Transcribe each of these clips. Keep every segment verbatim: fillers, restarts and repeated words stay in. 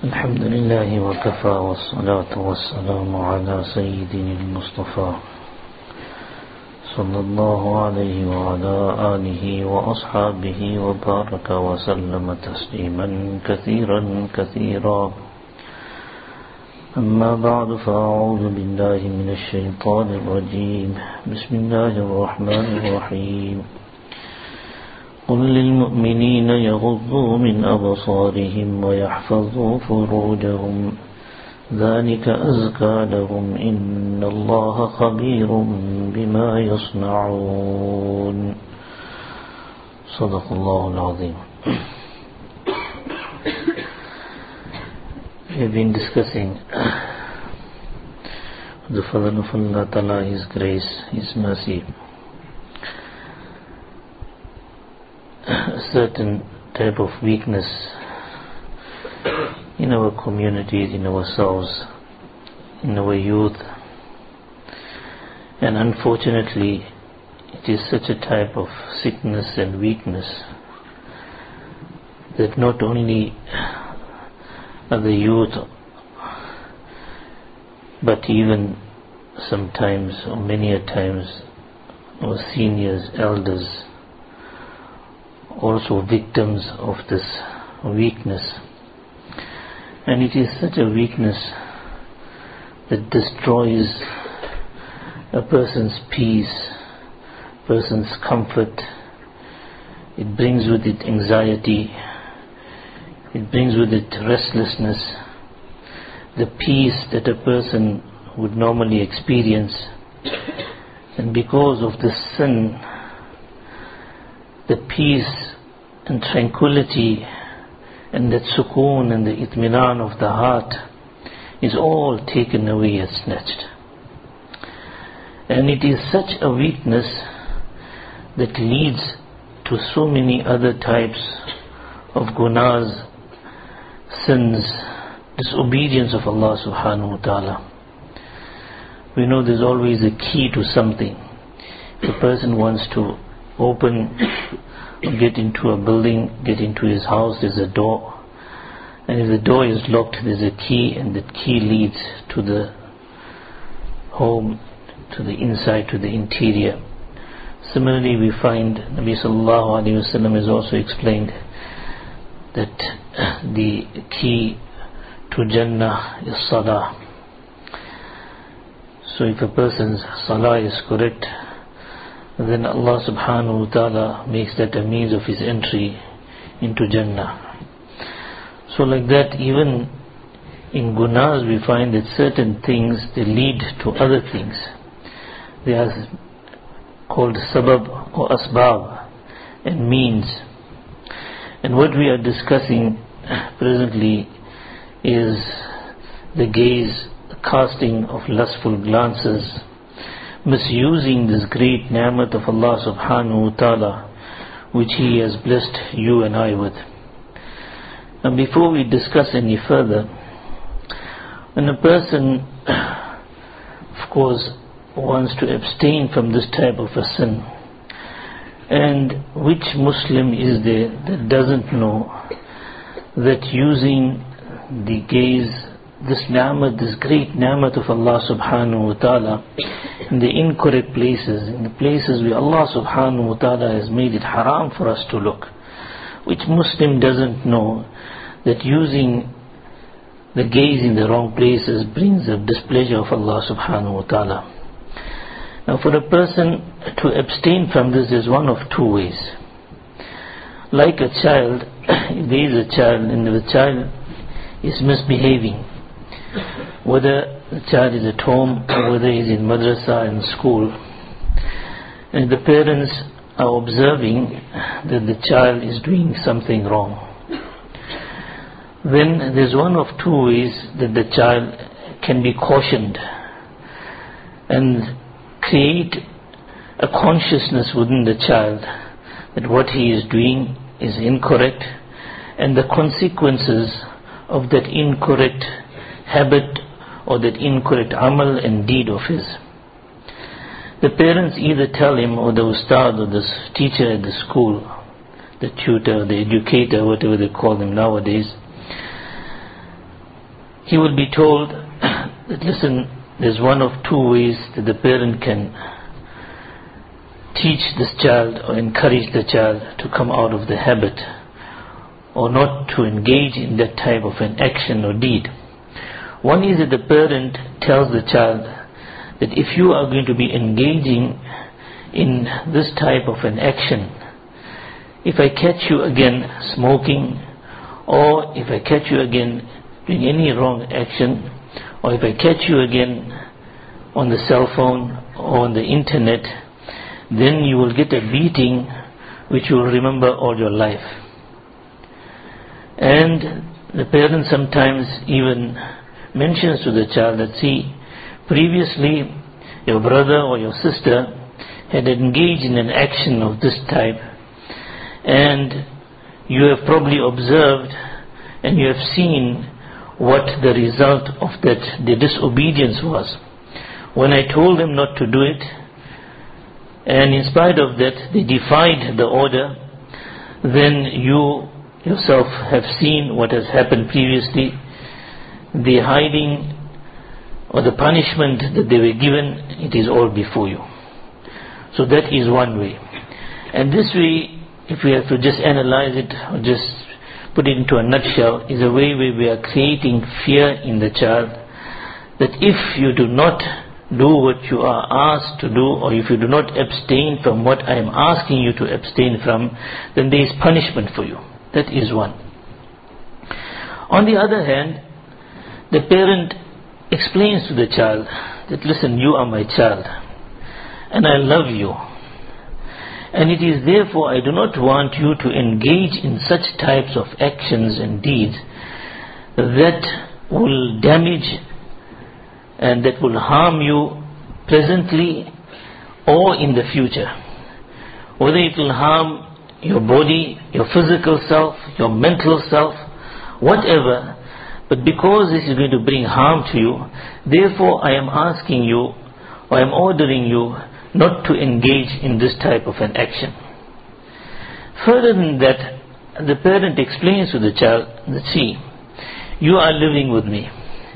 الحمد لله وكفى والصلاة والسلام على سيدنا المصطفى صلى الله عليه وعلى آله وأصحابه وبارك وسلم تسليما كثيرا كثيرا. أما بعد فأعوذ بالله من الشيطان الرجيم. بسم الله الرحمن الرحيم. قل للمؤمنين يغضوا من أبصارهم ويحفظوا فروجهم ذلك أزكى لهم إن الله خبير بما يصنعون. صدق الله العظيم. We have been discussing the fadl of Allah Ta'ala, His grace, His mercy. A certain type of weakness in our communities, in ourselves, in our youth, and unfortunately it is such a type of sickness and weakness that not only are the youth but even sometimes or many a times our seniors, elders, also victims of this weakness. And it is such a weakness that destroys a person's peace, person's comfort. It brings with it anxiety, it brings with it restlessness. The peace that a person would normally experience, and because of the sin, the peace and tranquility and that sukoon and the itminan of the heart is all taken away and snatched. And it is such a weakness that leads to so many other types of gunas, sins, disobedience of Allah subhanahu wa ta'ala. We know there's always a key to something. If a person wants to open, get into a building, get into his house, there's a door. And if the door is locked, there's a key, and that key leads to the home, to the inside, to the interior. Similarly, we find Nabi sallallahu alayhi wa sallam has also explained that the key to Jannah is Salah. So if a person's Salah is correct, then Allah subhanahu wa ta'ala makes that a means of his entry into Jannah. So like that, even in gunas we find that certain things, they lead to other things. They are called sabab or asbab and means. And what we are discussing presently is the gaze, the casting of lustful glances, misusing this great ni'mat of Allah subhanahu wa ta'ala which He has blessed you and I with. And before we discuss any further, when a person of course wants to abstain from this type of a sin, and which Muslim is there that doesn't know that using the gaze, this ni'mat, this great ni'mat of Allah subhanahu wa ta'ala, in the incorrect places, in the places where Allah subhanahu wa ta'ala has made it haram for us to look, which Muslim doesn't know that using the gaze in the wrong places brings the displeasure of Allah subhanahu wa ta'ala. Now for a person to abstain from this is one of two ways. Like a child, if there is a child and the child is misbehaving, whether the child is at home or whether he is in madrasa and school, and the parents are observing that the child is doing something wrong, then there's one of two ways that the child can be cautioned and create a consciousness within the child that what he is doing is incorrect, and the consequences of that incorrect habit or that incorrect amal and deed of his. The parents either tell him, or the ustad or the teacher at the school, the tutor, the educator, whatever they call them nowadays, he will be told that, listen, there's one of two ways that the parent can teach this child or encourage the child to come out of the habit or not to engage in that type of an action or deed. One is that the parent tells the child that if you are going to be engaging in this type of an action, if I catch you again smoking, or if I catch you again doing any wrong action, or if I catch you again on the cell phone or on the internet, then you will get a beating which you will remember all your life. And the parent sometimes even mentions to the child that, see, previously your brother or your sister had engaged in an action of this type, and you have probably observed and you have seen what the result of that, the disobedience was. When I told them not to do it, and in spite of that they defied the order, then you yourself have seen what has happened previously. The hiding or the punishment that they were given, it is all before you. So that is one way. And this way, if we have to just analyze it or just put it into a nutshell, is a way where we are creating fear in the child, that if you do not do what you are asked to do, or if you do not abstain from what I am asking you to abstain from, then there is punishment for you. That is one. On the other hand, the parent explains to the child that, listen, you are my child and I love you, and it is therefore I do not want you to engage in such types of actions and deeds that will damage and that will harm you presently or in the future. Whether it will harm your body, your physical self, your mental self, whatever, but because this is going to bring harm to you, therefore I am asking you, or I am ordering you not to engage in this type of an action. Further than that, the parent explains to the child that, see, you are living with me,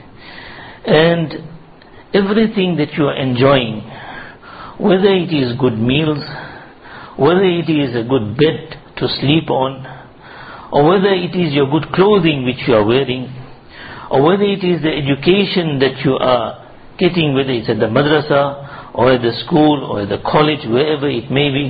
and everything that you are enjoying, whether it is good meals, whether it is a good bed to sleep on, or whether it is your good clothing which you are wearing, or whether it is the education that you are getting, whether it's at the madrasa or at the school or at the college, wherever it may be,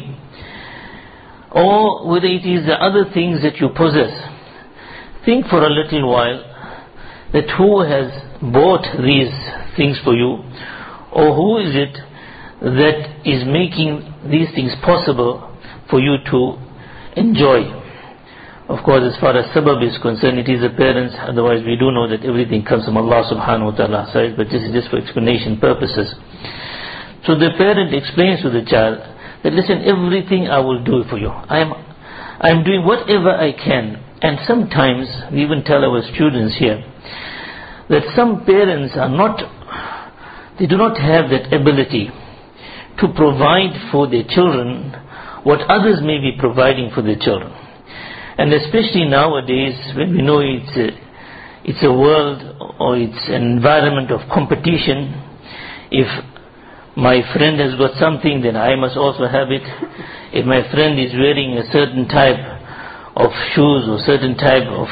or whether it is the other things that you possess. Think for a little while that who has bought these things for you, or who is it that is making these things possible for you to enjoy. Of course, as far as sabab is concerned, it is the parents, otherwise we do know that everything comes from Allah subhanahu wa ta'ala side, but this is just for explanation purposes. So the parent explains to the child that, listen, everything I will do for you. I am I am doing whatever I can. And sometimes we even tell our students here that some parents are not, they do not have that ability to provide for their children what others may be providing for their children. And especially nowadays, when we know it's a, it's a world or it's an environment of competition. If my friend has got something, then I must also have it. If my friend is wearing a certain type of shoes or certain type of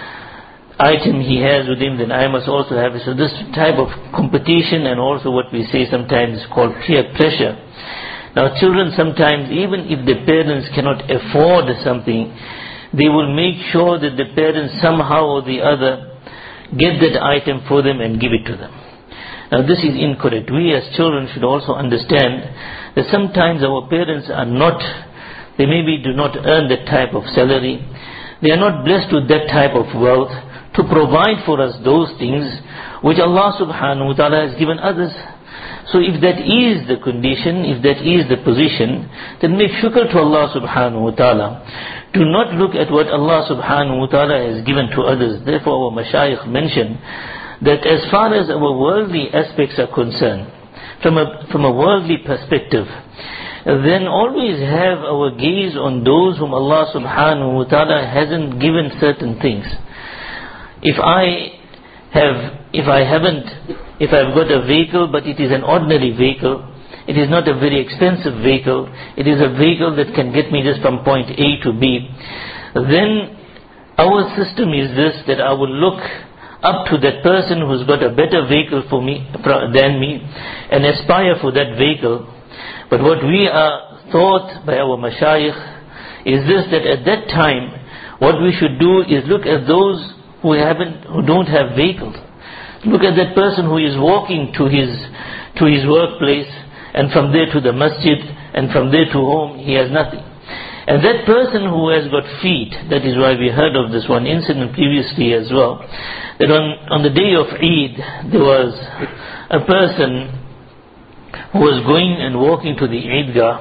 item he has with him, then I must also have it. So this type of competition, and also what we say sometimes is called peer pressure. Now children sometimes, even if the parents cannot afford something, they will make sure that the parents somehow or the other get that item for them and give it to them. Now this is incorrect. We as children should also understand that sometimes our parents are not, they maybe do not earn that type of salary. They are not blessed with that type of wealth to provide for us those things which Allah subhanahu wa ta'ala has given others. So if that is the condition, if that is the position, then make shukr to Allah subhanahu wa ta'ala. Do not look at what Allah subhanahu wa ta'ala has given to others. Therefore our mashayikh mentioned that as far as our worldly aspects are concerned, from a, from a worldly perspective, then always have our gaze on those whom Allah subhanahu wa ta'ala hasn't given certain things. If I have, if I haven't, if I've got a vehicle but it is an ordinary vehicle, it is not a very expensive vehicle, it is a vehicle that can get me just from point A to B, then our system is this, that I will look up to that person who's got a better vehicle for me than me and aspire for that vehicle. But what we are taught by our mashayikh is this, that at that time what we should do is look at those who haven't, who don't have vehicles. Look at that person who is walking to his to his workplace, and from there to the masjid, and from there to home he has nothing. And that person who has got feet, that is why we heard of this one incident previously as well, that on, on the day of Eid, there was a person who was going and walking to the Eidgah,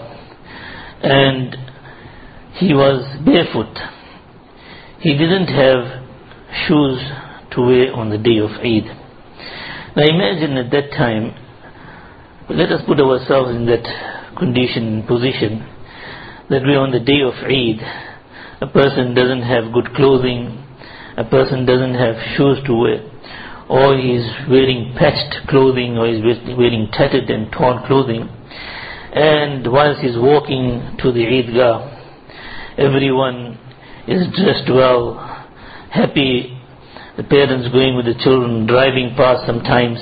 and he was barefoot. He didn't have shoes to wear on the day of Eid. Now imagine at that time, let us put ourselves in that condition, position, that we are on the day of Eid, a person doesn't have good clothing, a person doesn't have shoes to wear, or he is wearing patched clothing, or he is wearing tattered and torn clothing, and whilst he is walking to the Eidgah, everyone is dressed well, happy, the parents going with the children, driving past sometimes.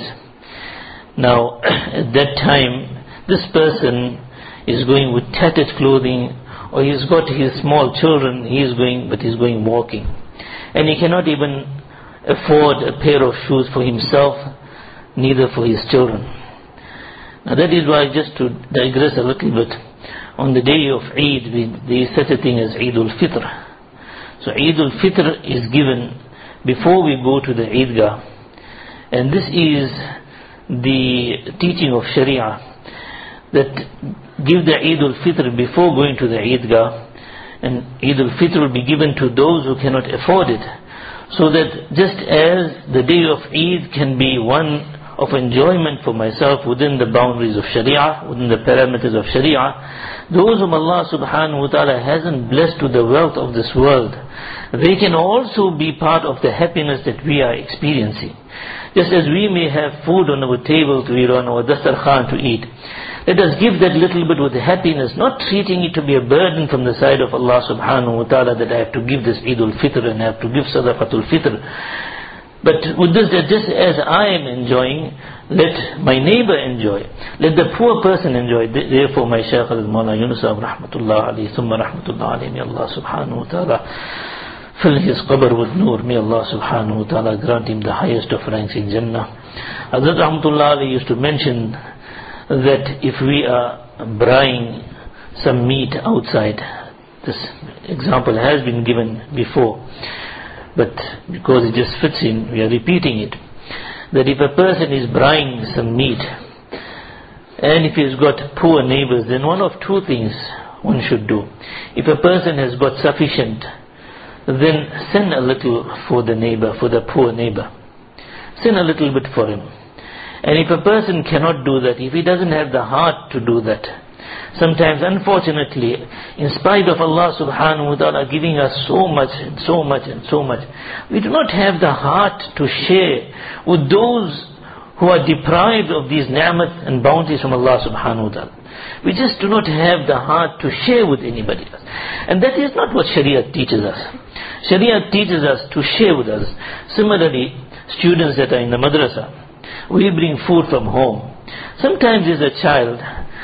Now at that time, this person is going with tattered clothing, or he's got his small children, he is going, but he's going walking, and he cannot even afford a pair of shoes for himself, neither for his children. Now that is why, just to digress a little bit, on the day of Eid, we, there is such a thing as Eid al-Fitr. So Eid al-Fitr is given before we go to the Eidgah, and this is the teaching of Sharia, that give the Eid al-Fitr before going to the Eidgah, and Eid al-Fitr will be given to those who cannot afford it, so that just as the day of Eid can be one of enjoyment for myself within the boundaries of Sharia, within the parameters of Sharia, those whom Allah subhanahu wa ta'ala hasn't blessed with the wealth of this world, they can also be part of the happiness that we are experiencing. Just as we may have food on our table to eat, on our dastarkhan to eat, let us give that little bit with happiness, not treating it to be a burden from the side of Allah subhanahu wa ta'ala, that I have to give this Eid al-Fitr and I have to give Sadaqatul Fitr. But with this, that just as I am enjoying, let my neighbor enjoy, let the poor person enjoy. Therefore my Shaykh al-Mawla Yunus rahmatullah alayhi, thumma rahmatullah alayhi, may Allah subhanahu wa ta'ala fill his qabr with nur, may Allah subhanahu wa ta'ala grant him the highest of ranks in Jannah. Hazrat rahmatullah alayhi used to mention that if we are buying some meat outside, this example has been given before, but because it just fits in, we are repeating it, that if a person is buying some meat, and if he's got poor neighbors, then one of two things one should do. If a person has got sufficient, then send a little for the neighbor, for the poor neighbor. Send a little bit for him. And if a person cannot do that, if he doesn't have the heart to do that, sometimes unfortunately, in spite of Allah subhanahu wa ta'ala giving us so much and so much and so much, we do not have the heart to share with those who are deprived of these ni'mat and bounties from Allah subhanahu wa ta'ala. We just do not have the heart to share with anybody else. And that is not what Sharia teaches us. Sharia teaches us to share with us. Similarly, students that are in the madrasa, we bring food from home. Sometimes there's a child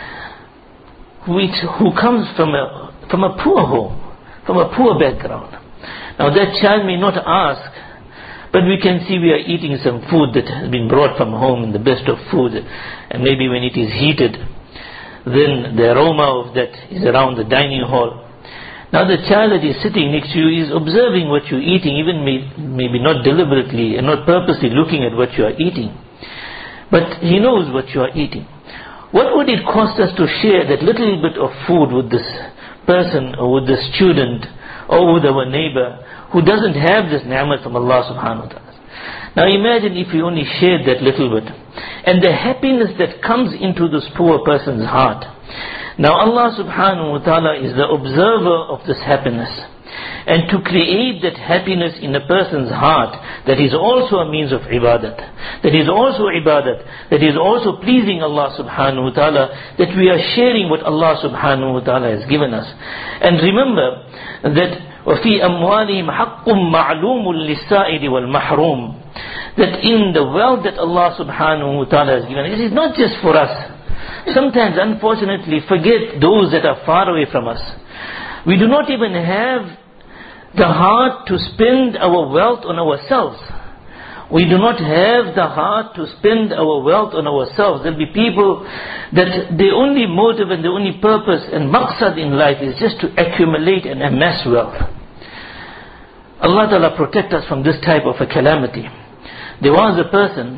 which, who comes from a, from a poor home, from a poor background. Now that child may not ask, but we can see we are eating some food that has been brought from home, in the best of food, and maybe when it is heated, then the aroma of that is around the dining hall. Now the child that is sitting next to you is observing what you're eating, even may, maybe not deliberately and not purposely looking at what you are eating, but he knows what you are eating. What would it cost us to share that little bit of food with this person, or with this student, or with our neighbor who doesn't have this ni'mat from Allah subhanahu wa ta'ala? Now imagine if we only shared that little bit, and the happiness that comes into this poor person's heart. Now Allah subhanahu wa ta'ala is the observer of this happiness. And to create that happiness in a person's heart, that is also a means of ibadat. That is also ibadat. That is also pleasing Allah subhanahu wa ta'ala, that we are sharing what Allah subhanahu wa ta'ala has given us. And remember that وَفِي أَمْوَالِهِمْ حَقٌّ مَعْلُومٌ لِلسَّائِلِ وَالْمَحْرُومِ, that in the wealth that Allah subhanahu wa ta'ala has given, it is not just for us. Sometimes, unfortunately, forget those that are far away from us. We do not even have the heart to spend our wealth on ourselves. We do not have the heart to spend our wealth on ourselves. There will be people that the only motive and the only purpose and maqsad in life is just to accumulate and amass wealth. Allah Ta'ala protect us from this type of a calamity. There was a person,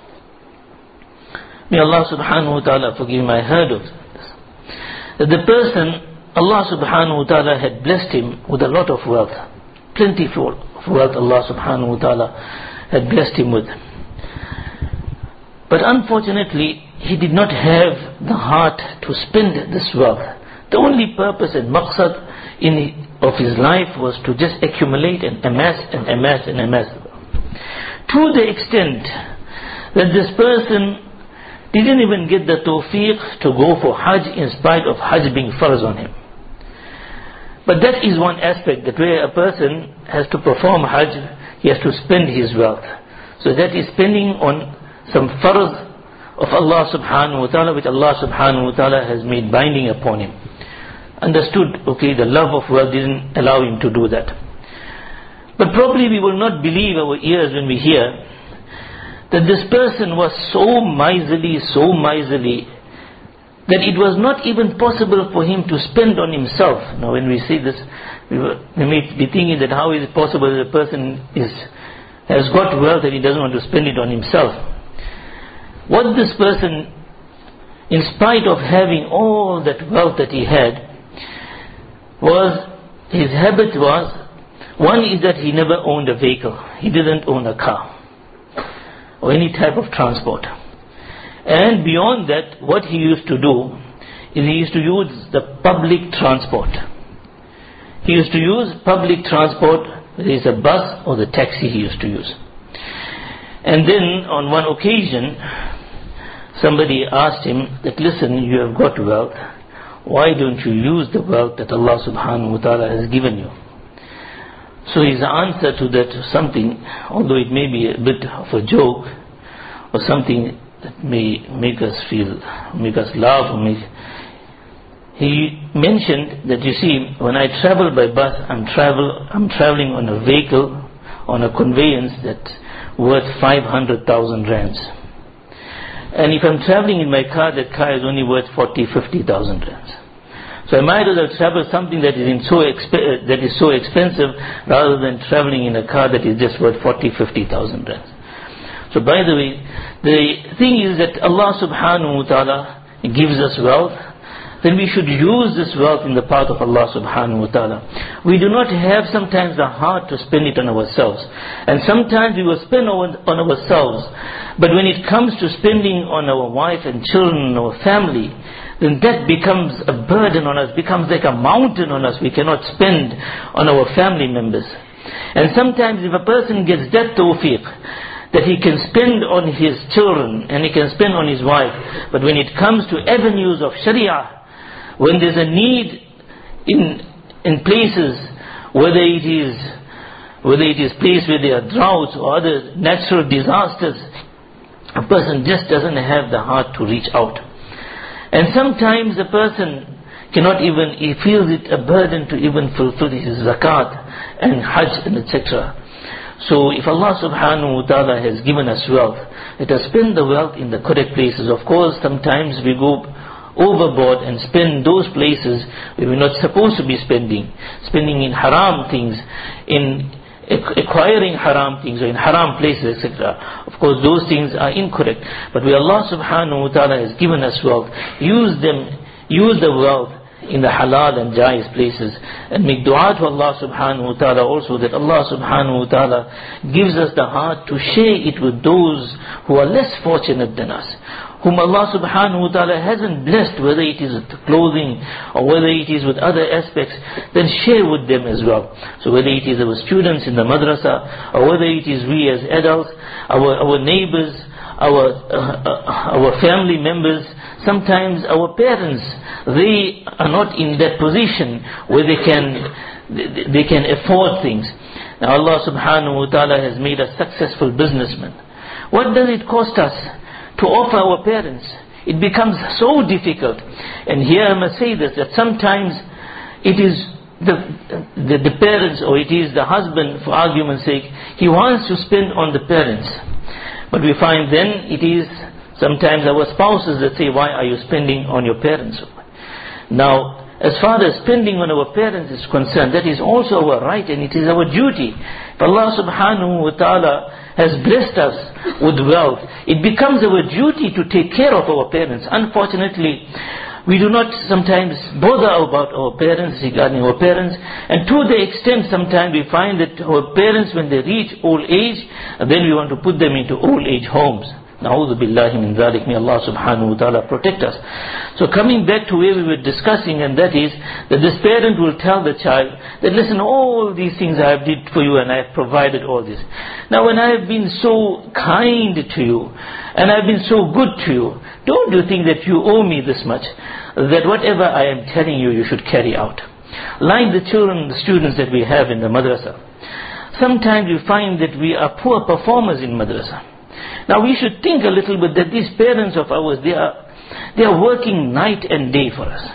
may Allah Subhanahu wa Ta'ala forgive me, I heard of this, that the person, Allah subhanahu wa ta'ala had blessed him with a lot of wealth. Plentiful of wealth Allah subhanahu wa ta'ala had blessed him with. But unfortunately, he did not have the heart to spend this wealth. The only purpose and maqsad in, of his life was to just accumulate and amass and amass and amass. To the extent that this person didn't even get the tawfiq to go for Hajj in spite of Hajj being farz on him. But that is one aspect, that where a person has to perform Hajj, he has to spend his wealth. So that is spending on some farz of Allah subhanahu wa ta'ala, which Allah subhanahu wa ta'ala has made binding upon him. Understood, okay, the love of wealth didn't allow him to do that. But probably we will not believe our ears when we hear that this person was so miserly, so miserly, that it was not even possible for him to spend on himself. Now when we say this, we, were, we may be thinking that how is it possible that a person is, has got wealth and he doesn't want to spend it on himself. What this person, in spite of having all that wealth that he had, was, his habit was, one is that he never owned a vehicle. He didn't own a car or any type of transport. And beyond that, what he used to do is he used to use the public transport. He used to use public transport, whether it's a bus or the taxi he used to use. And then on one occasion, somebody asked him that, listen, you have got wealth. Why don't you use the wealth that Allah subhanahu wa ta'ala has given you? So his answer to that was something, although it may be a bit of a joke or something that may make us feel, make us laugh or make, he mentioned that, you see, when I travel by bus, I'm travel, I'm traveling on a vehicle, on a conveyance that's worth five hundred thousand rands. And if I'm traveling in my car, that car is only worth forty, fifty thousand rands. So I might as well travel something that is in so exp- that is so expensive rather than traveling in a car that is just worth forty, fifty thousand rands. So by the way, the thing is that Allah subhanahu wa ta'ala gives us wealth, then we should use this wealth in the path of Allah subhanahu wa ta'ala. We do not have sometimes the heart to spend it on ourselves. And sometimes we will spend on ourselves, but when it comes to spending on our wife and children, our family, then that becomes a burden on us, becomes like a mountain on us. We cannot spend on our family members. And sometimes if a person gets that tawfiq, that he can spend on his children and he can spend on his wife, but when it comes to avenues of Sharia, when there's a need in in places, whether it is whether it is places where there are droughts or other natural disasters, a person just doesn't have the heart to reach out. And sometimes a person cannot even, he feels it a burden to even fulfill his zakat and hajj and et cetera. So if Allah subhanahu wa ta'ala has given us wealth, let us spend the wealth in the correct places. Of course, sometimes we go overboard and spend those places where we're not supposed to be spending. Spending in haram things, in acquiring haram things or in haram places, et cetera. Of course, those things are incorrect. But where Allah subhanahu wa ta'ala has given us wealth, use them, use the wealth in the halal and jais places, and make dua to Allah subhanahu wa ta'ala also, that Allah subhanahu wa ta'ala gives us the heart to share it with those who are less fortunate than us, whom Allah subhanahu wa ta'ala hasn't blessed, whether it is with clothing or whether it is with other aspects, then share with them as well. So whether it is our students in the madrasa, or whether it is we as adults, our, our neighbors, our, uh, our family members, sometimes our parents, they are not in that position where they can, they can afford things. Now Allah subhanahu wa ta'ala has made us successful businessmen. What does it cost us to offer our parents? It becomes so difficult. And here I must say this, that sometimes it is the, the, the parents, or it is the husband, for argument's sake, he wants to spend on the parents. But we find then it is sometimes our spouses that say, why are you spending on your parents? Now, as far as spending on our parents is concerned, that is also our right and it is our duty. If Allah subhanahu wa ta'ala has blessed us with wealth, it becomes our duty to take care of our parents. Unfortunately, we do not sometimes bother about our parents, regarding our parents, and to the extent sometimes we find that our parents, when they reach old age, then we want to put them into old age homes. Na'udhu billahi min dhalik. May Allah subhanahu wa ta'ala protect us. So coming back to where we were discussing, and that is that this parent will tell the child that, listen, all these things I have did for you and I have provided all this. Now when I have been so kind to you and I have been so good to you, don't you think that you owe me this much, that whatever I am telling you, you should carry out? Like the children, the students that we have in the madrasa, sometimes we find that we are poor performers in madrasa. Now we should think a little bit that these parents of ours, they are, they are working night and day for us.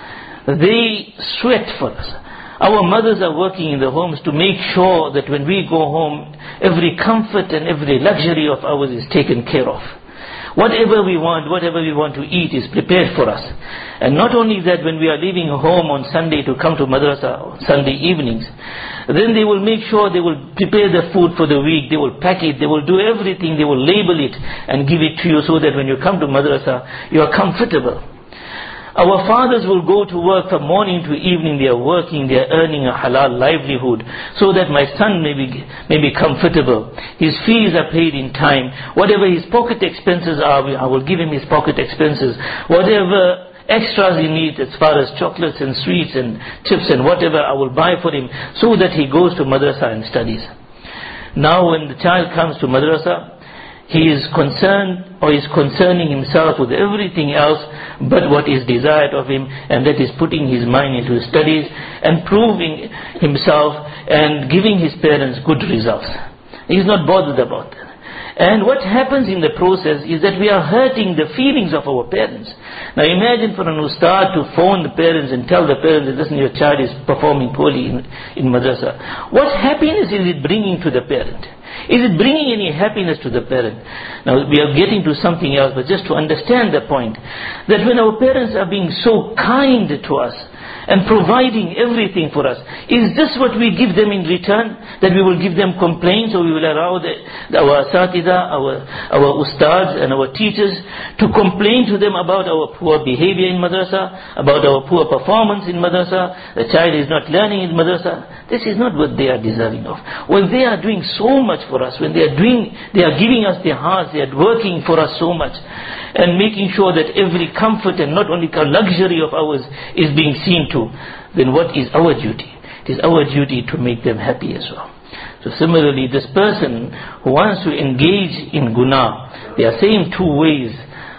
They sweat for us. Our mothers are working in the homes to make sure that when we go home, every comfort and every luxury of ours is taken care of. Whatever we want, whatever we want to eat is prepared for us. And not only that, when we are leaving home on Sunday to come to madrasa on Sunday evenings, then they will make sure they will prepare the food for the week, they will pack it, they will do everything, they will label it and give it to you so that when you come to madrasa, you are comfortable. Our fathers will go to work from morning to evening, they are working, they are earning a halal livelihood so that my son may be, may be comfortable. His fees are paid in time. Whatever his pocket expenses are, I will give him his pocket expenses. Whatever extras he needs as far as chocolates and sweets and chips and whatever, I will buy for him so that he goes to madrasa and studies. Now when the child comes to madrasa, he is concerned or is concerning himself with everything else but what is desired of him, and that is putting his mind into his studies and proving himself and giving his parents good results. He is not bothered about that. And what happens in the process is that we are hurting the feelings of our parents. Now imagine for an ustad to phone the parents and tell the parents that, listen, your child is performing poorly in, in madrasa. What happiness is it bringing to the parent? Is it bringing any happiness to the parent? Now we are getting to something else, but just to understand the point, that when our parents are being so kind to us and providing everything for us, is this what we give them in return? That we will give them complaints, or we will allow the, our asatida, our, our ustads and our teachers to complain to them about our poor behavior in madrasa, about our poor performance in madrasa, the child is not learning in madrasa? This is not what they are deserving of. When they are doing so much for us, when they are doing, they are giving us their hearts, they are working for us so much, and making sure that every comfort and not only luxury of ours is being seen to, then what is our duty? It is our duty to make them happy as well. So similarly, this person who wants to engage in guna, there are same two ways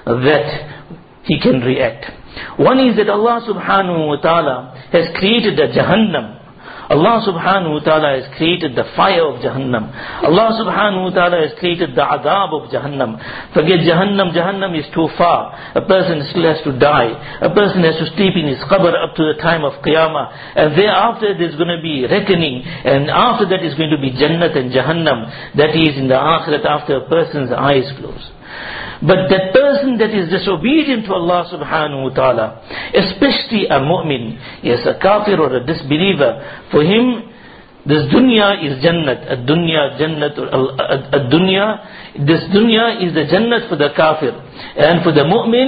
that he can react. One is that Allah subhanahu wa ta'ala has created a Jahannam. Allah subhanahu wa ta'ala has created the fire of Jahannam. Allah subhanahu wa ta'ala has created the adab of Jahannam. Forget Jahannam, Jahannam is too far. A person still has to die. A person has to sleep in his qabr up to the time of Qiyamah. And thereafter there's going to be reckoning. And after that is going to be Jannat and Jahannam. That is in the Akhirat after a person's eyes close. But that person that is disobedient to Allah subhanahu wa ta'ala, especially a mu'min, yes, a kafir or a disbeliever, for him this dunya is jannat, a dunya jannat, a dunya, this dunya is the jannat for the kafir, and for the mu'min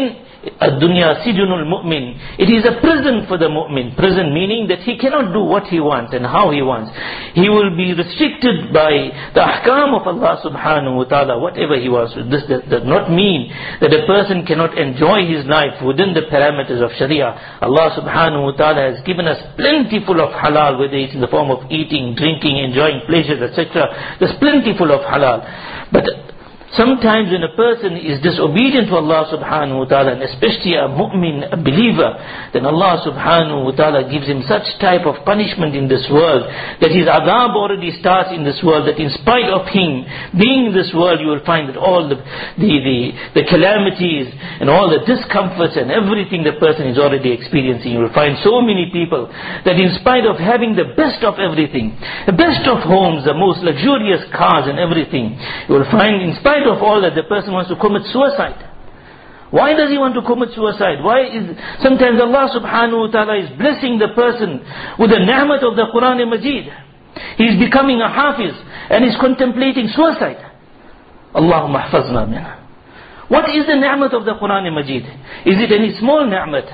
Ad-dunya sijnul mu'min. It is a prison for the mu'min. Prison meaning that he cannot do what he wants and how he wants. He will be restricted by the ahkam of Allah subhanahu wa ta'ala, whatever he wants. This does, does not mean that a person cannot enjoy his life within the parameters of Sharia. Allah subhanahu wa ta'ala has given us plentiful of halal, whether it's in the form of eating, drinking, enjoying pleasures, et cetera. There's plentiful of halal. But sometimes when a person is disobedient to Allah subhanahu wa ta'ala, and especially a mu'min, a believer, then Allah subhanahu wa ta'ala gives him such type of punishment in this world, that his adhab already starts in this world, that in spite of him being in this world, you will find that all the, the, the, the calamities and all the discomforts and everything the person is already experiencing. You will find so many people that in spite of having the best of everything, the best of homes, the most luxurious cars and everything, you will find in spite of all that, the person wants to commit suicide. Why does he want to commit suicide? Why is sometimes Allah subhanahu wa ta'ala is blessing the person with the ni'mat of the Quran Majid. He is becoming a hafiz and is contemplating suicide. Allahumma hafazna minna. What is the ni'mat of the Quran Majid? Is it any small ni'mat?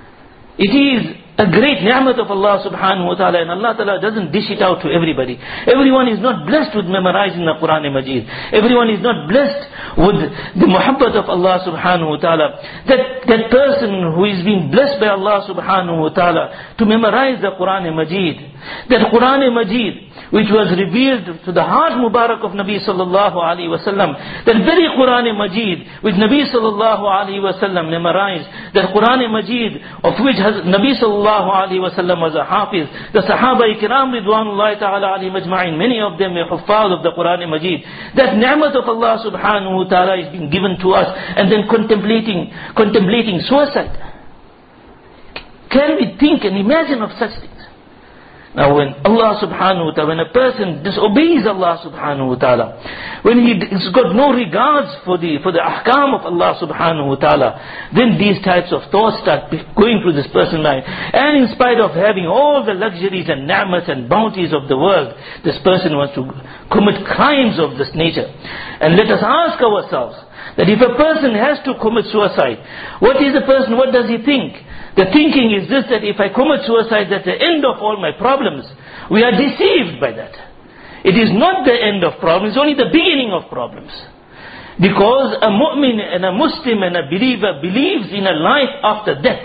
It is a great ni'mat of Allah subhanahu wa ta'ala, and Allah ta'ala doesn't dish it out to everybody. Everyone is not blessed with memorizing the Quran Majid. Everyone is not blessed with the muhabbat of Allah subhanahu wa ta'ala. That, that person who is being blessed by Allah subhanahu wa ta'ala to memorize the Quran Majid. That Quran Majid which was revealed to the heart Mubarak of Nabi sallallahu alaihi wasallam. That very Quran Majid which Nabi sallallahu alaihi wasallam memorized. That Quran Majid of which has Nabi sallallahu alaihi wasallam was a hafiz. The Sahaba Ikram Ridwanullahi ta'ala alayhim ajma'in, many of them were huffaz of the Quran Majid. That ni'mat of Allah subhanahu wa ta'ala is being given to us, and then contemplating contemplating suicide. Can we think and imagine of such things? Now when Allah subhanahu wa ta'ala, when a person disobeys Allah subhanahu wa ta'ala, when he has got no regards for the for the ahkam of Allah subhanahu wa ta'ala, then these types of thoughts start going through this person's mind. And in spite of having all the luxuries and ni'mats and bounties of the world, this person wants to commit crimes of this nature. And let us ask ourselves, that if a person has to commit suicide, what is the person, what does he think? The thinking is this, that if I commit suicide, that's the end of all my problems. We are deceived by that. It is not the end of problems, it's only the beginning of problems. Because a mu'min and a Muslim and a believer believes in a life after death.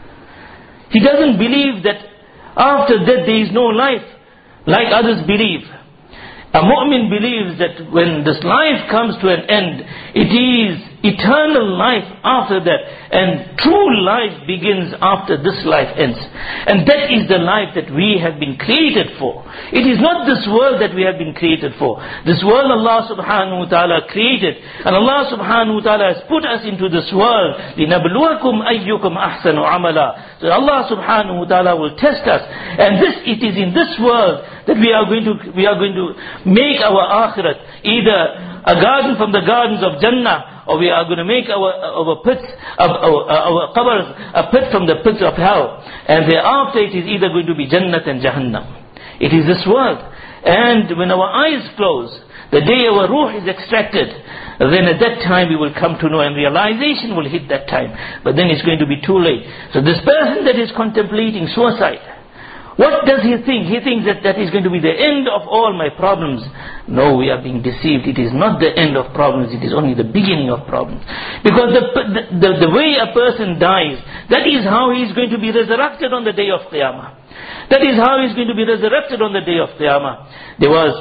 He doesn't believe that after death there is no life, like others believe. A mu'min believes that when this life comes to an end, it is eternal life after that, and true life begins after this life ends. And that is the life that we have been created for. It is not this world that we have been created for. This world Allah subhanahu wa ta'ala created, and Allah subhanahu wa ta'ala has put us into this world. لِنَبْلُوَكُمْ أَيُّكُمْ أَحْسَنُ عَمَلًا. So Allah subhanahu wa ta'ala will test us, and this it is in this world that we are going to we are going to make our akhirat either a garden from the gardens of Jannah, or we are going to make our our pits, our, our, our qabrs, a pit from the pits of hell. And thereafter it is either going to be Jannat and Jahannam. It is this world. And when our eyes close, the day our ruh is extracted, then at that time we will come to know, and realization will hit that time. But then it's going to be too late. So this person that is contemplating suicide, what does he think? He thinks that that is going to be the end of all my problems. No, we are being deceived. It is not the end of problems. It is only the beginning of problems. Because the, the, the way a person dies, that is how he is going to be resurrected on the day of Qiyamah. That is how he is going to be resurrected on the day of Qiyamah. There was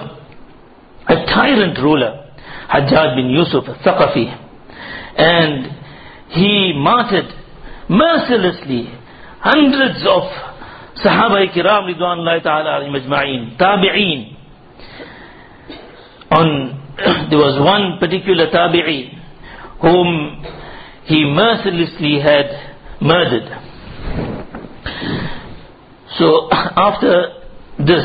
a tyrant ruler, Hajjaj bin Yusuf al-Thaqafi, and he martyred mercilessly hundreds of Sahaba Kiram Ridwanullahi ta'ala alayhim ajma'in, Tabi'een. On, there was one particular Tabi'i whom he mercilessly had murdered. So after this,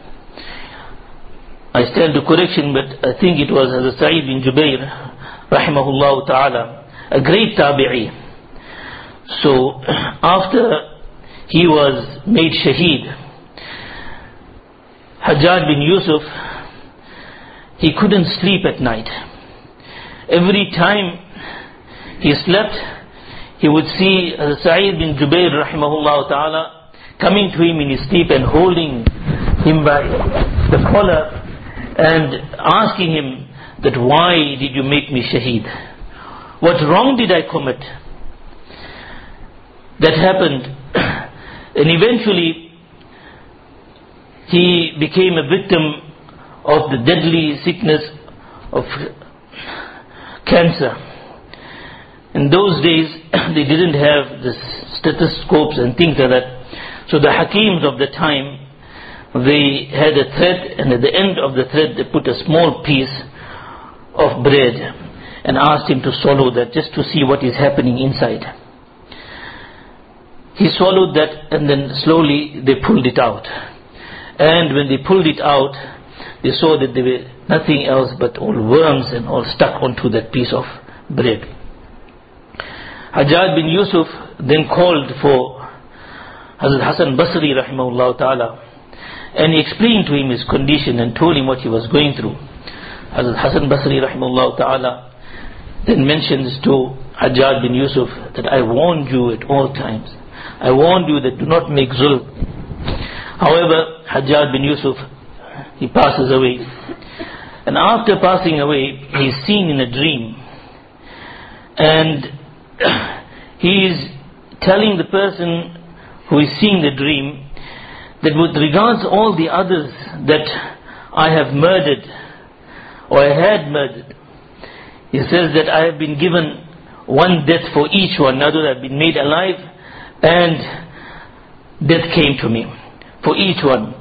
I stand to correction, but I think it was Hazrat Sa'id bin Jubair rahimahullah ta'ala, a great Tabi'i. So after he was made shaheed, Hajjaj bin Yusuf, he couldn't sleep at night. Every time he slept, he would see uh, Sa'id bin Jubair rahimahullah ta'ala coming to him in his sleep and holding him by the collar and asking him that, why did you make me shaheed? What wrong did I commit? That happened, and eventually he became a victim of the deadly sickness of cancer. In those days they didn't have the stethoscopes and things like that, so the hakims of the time, they had a thread, and at the end of the thread they put a small piece of bread and asked him to swallow that, just to see what is happening inside. He swallowed that, and then slowly they pulled it out. And when they pulled it out, they saw that there were nothing else but all worms and all stuck onto that piece of bread. Hajjaj bin Yusuf then called for Hazrat Hassan Basri rahimahullah ta'ala, and he explained to him his condition and told him what he was going through. Hazrat Hassan Basri rahimahullah ta'ala then mentions to Hajjaj bin Yusuf that, I warned you at all times. I warned you that do not make zulm. However, Hajjaj bin Yusuf, he passes away. And after passing away, he is seen in a dream. And he is telling the person who is seeing the dream that with regards to all the others that I have murdered, or I had murdered, he says that I have been given one death for each one. Now that I have been made alive, and death came to me for each one.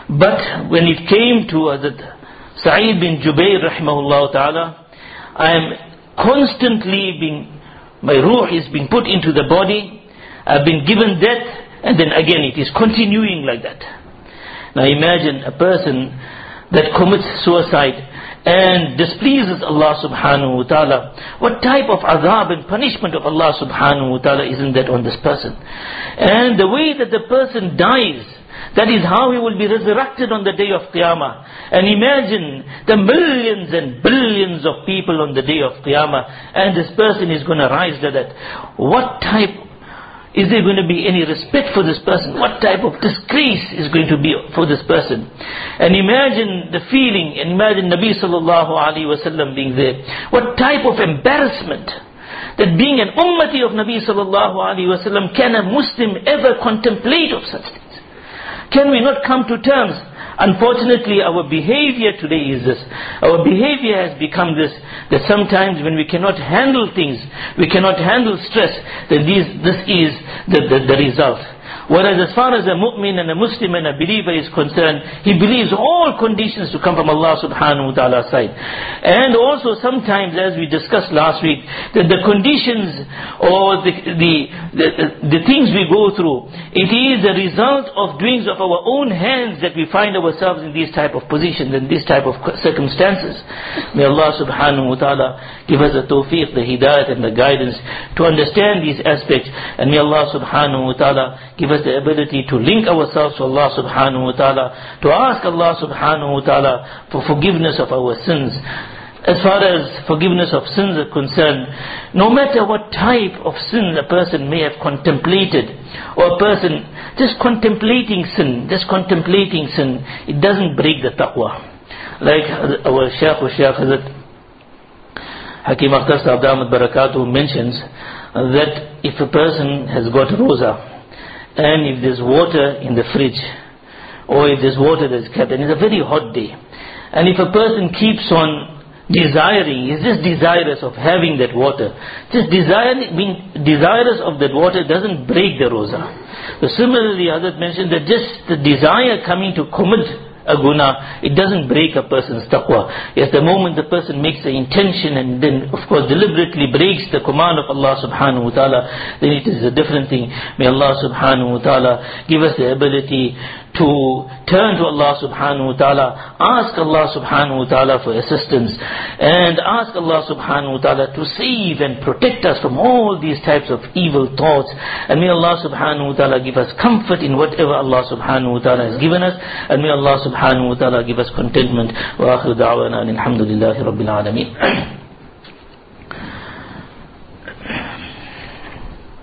But when it came to Hazrat Sa'id bin Jubair rahimahullah ta'ala, I am constantly being, my ruh is being put into the body, I've been given death, and then again it is continuing like that. Now imagine a person that commits suicide and displeases Allah subhanahu wa ta'ala. What type of azab and punishment of Allah subhanahu wa ta'ala isn't that on this person? And the way that the person dies, that is how he will be resurrected on the day of Qiyamah. And imagine the millions and billions of people on the day of Qiyamah, and this person is going to rise to that. What type, is there going to be any respect for this person? What type of disgrace is going to be for this person? And imagine the feeling, and imagine Nabi sallallahu alaihi wasallam being there. What type of embarrassment, that being an ummati of Nabi sallallahu alaihi wasallam, can a Muslim ever contemplate of such things? Can we not come to terms? Unfortunately, our behavior today is this. Our behavior has become this, that sometimes when we cannot handle things, we cannot handle stress, then these, this is the, the, the result. Whereas as far as a mu'min and a Muslim and a believer is concerned, he believes all conditions to come from Allah subhanahu wa ta'ala's side. And also sometimes, as we discussed last week, that the conditions or the, the, the, the things we go through, it is a result of doings of our own hands that we find ourselves in these type of positions and these type of circumstances. May Allah subhanahu wa ta'ala give us the tawfiq, the hidayat and the guidance to understand these aspects. And may Allah subhanahu wa ta'ala give us the ability to link ourselves to Allah subhanahu wa ta'ala, to ask Allah subhanahu wa ta'ala for forgiveness of our sins. As far as forgiveness of sins are concerned, no matter what type of sin a person may have contemplated, or a person just contemplating sin, just contemplating sin, it doesn't break the taqwa. Like our Shaykh wa Shaykh Hazrat Hakim Akhtar Sahib Ahmad Barakatuh mentions that if a person has got roza, and if there's water in the fridge, or if there's water that's kept, and it's a very hot day, and if a person keeps on desiring, is just desirous of having that water, just desiring, being desirous of that water doesn't break the roza. So similarly, Hazrat mentioned that just the desire coming to commit a guna, it doesn't break a person's taqwa. Yes, the moment the person makes the intention and then of course deliberately breaks the command of Allah subhanahu wa ta'ala, then it is a different thing. May Allah subhanahu wa ta'ala give us the ability to turn to Allah subhanahu wa ta'ala, ask Allah subhanahu wa ta'ala for assistance, and ask Allah subhanahu wa ta'ala to save and protect us from all these types of evil thoughts. And may Allah subhanahu wa ta'ala give us comfort in whatever Allah subhanahu wa ta'ala has given us, and may Allah subhanahu wa ta'ala give us contentment. Wa akhiru da'wana alhamdulillahi rabbil alameen.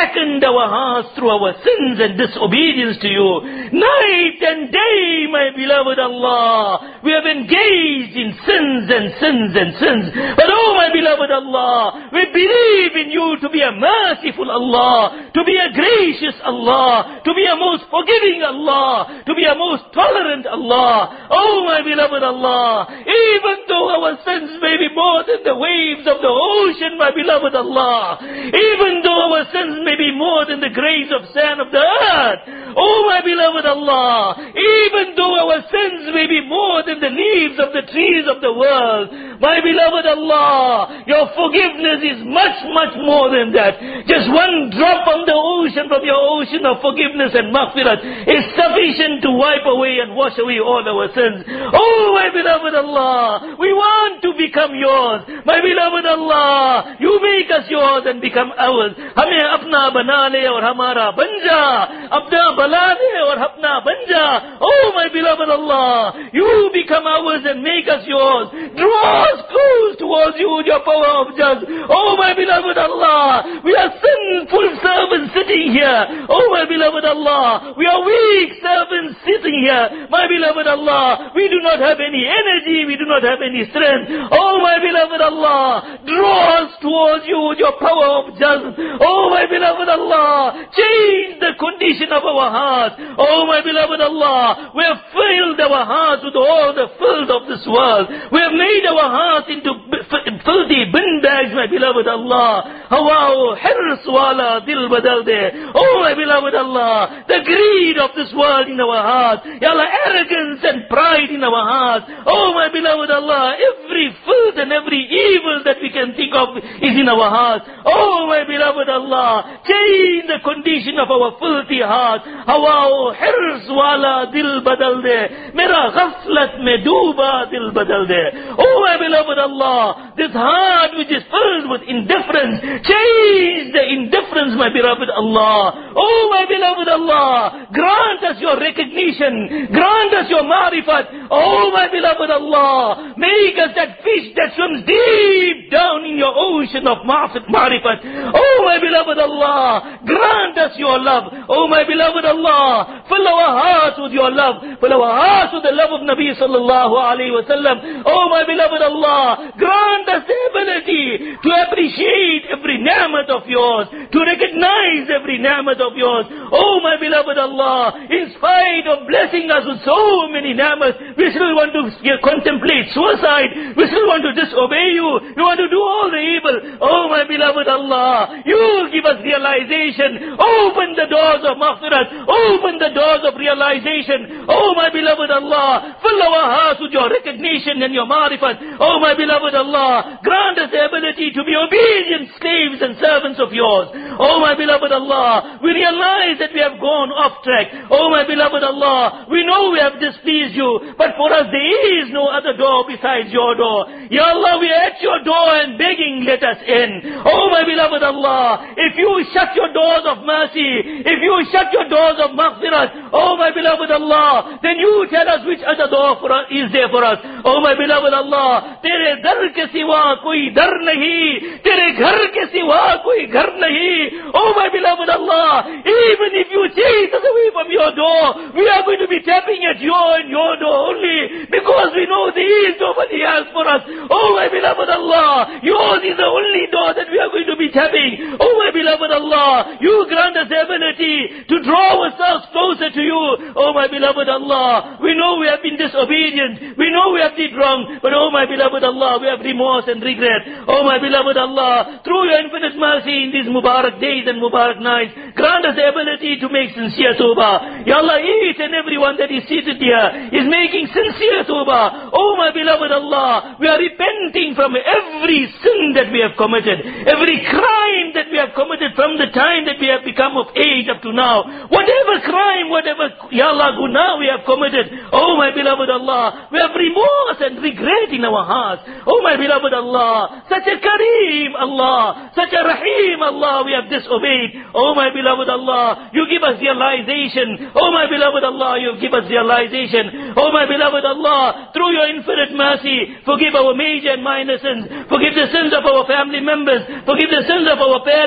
blackened our hearts through our sins and disobedience to you. Night and day, my beloved Allah, we have engaged in sins and sins and sins. But oh my beloved Allah, we believe in you to be a merciful Allah, to be a gracious Allah, to be a most forgiving Allah, to be a most tolerant Allah. Oh my beloved Allah, even though our sins may be more than the waves of the ocean, my beloved Allah, even though our sins may be more than the grains of sand of the earth, oh my beloved Allah, even though our sins may be more than the leaves of the trees of the world, my beloved Allah, your forgiveness is much, much more than that. Just one drop on the ocean from your ocean of forgiveness and maghfirat is sufficient to wipe away and wash away all our sins. Oh my beloved Allah, we want to become yours. My beloved Allah, you make us yours and become ours. Hame apna bana le aur hamara ban ja, apna bala le aur apna ban ja. Oh my beloved Allah, you become ours and make us yours. Draw us close towards you with your power of judge. Oh my beloved Allah, we are sinful servants sitting here. Oh my beloved Allah, we are weak servants sitting here. My beloved Allah, we do not have any energy, we do not have any strength. Oh my beloved Allah, draw us towards you with your power of judge. Oh my beloved Allah, change the condition of our hearts. Oh my beloved Allah, we have filled our hearts with all the filth of this world. We have made our hearts into filthy bin bags, my beloved Allah. Hawao hirs wala dil badal de. Oh my beloved Allah, the greed of this world in our hearts. Ya Allah, arrogance and pride in our hearts. Oh my beloved Allah, every filth and every evil that we can think of is in our hearts. Oh my beloved Allah, change the condition of our filthy hearts. Hawao hirs wala dil badal de. Mera ghaflat mein dooba dil badal de. Oh my beloved Allah, this heart which is filled with indifference, change the indifference, my beloved Allah. Oh my beloved Allah, grant us your recognition, grant us your marifat. Oh my beloved Allah, make us that fish that swims deep down in your ocean of marifat. Oh my beloved Allah, grant us your love. Oh my beloved Allah, fill our hearts with your love, fill our hearts with the love of Nabi sallallahu alayhi wa sallam. Oh my beloved Allah, grant us the ability to appreciate every ni'mat of yours, to recognize every ni'mat of yours. Oh my beloved Allah, in spite of blessing us with so many ni'mat, we still want to contemplate suicide, we still want to disobey you, we want to do all the evil. Oh my beloved Allah, you give us realization, open the doors of maghfirat, open the doors of realization. Oh my beloved Allah, fill our hearts with your recognition and your marifat. Oh my beloved Allah, grant us the ability to be obedient slaves and servants of yours. Oh my beloved Allah, we realize that we have gone off track. Oh my beloved Allah, we know we have displeased you, but for us there is no other door besides your door. Ya Allah, we are at your door and begging, let us in. Oh my beloved Allah, if you shut your doors of mercy, if you shut your doors of maghfirat, oh my beloved Allah, then you tell us which other door for us is there for us. Oh my beloved Allah, तेरे दर के सिवा कोई दर नहीं, तेरे घर के सिवा कोई घर नहीं. Oh my beloved Allah, even if you chase us away from your door, we are going to be tapping at your and your door only, because we know there is nobody else for us. Oh my beloved Allah, yours is the only door that we are going to be tapping. Oh my beloved Allah, you grant us the ability to draw ourselves closer to you. Oh my beloved Allah, we know we have been disobedient, we know we have did wrong, but oh my beloved Allah, we have remorse and regret. Oh my beloved Allah, through your infinite mercy in these Mubarak days and Mubarak nights, grant us the ability to make sincere tawbah. Ya Allah, each and everyone that is seated here is making sincere tawbah. Oh my beloved Allah, we are repenting from every sin that we have committed, every crime that we have committed from the time that we have become of age up to now. Whatever crime, whatever, Ya Allah, guna we have committed, oh my beloved Allah, we have remorse and regret in our hearts. Oh my beloved Allah, such a Kareem Allah, such a Rahim Allah, we have disobeyed. Oh my beloved Allah, you give us realization. Oh my beloved Allah, you give us realization. Oh my beloved Allah, through your infinite mercy, forgive our major and minor sins, forgive the sins of our family members, forgive the sins of our parents,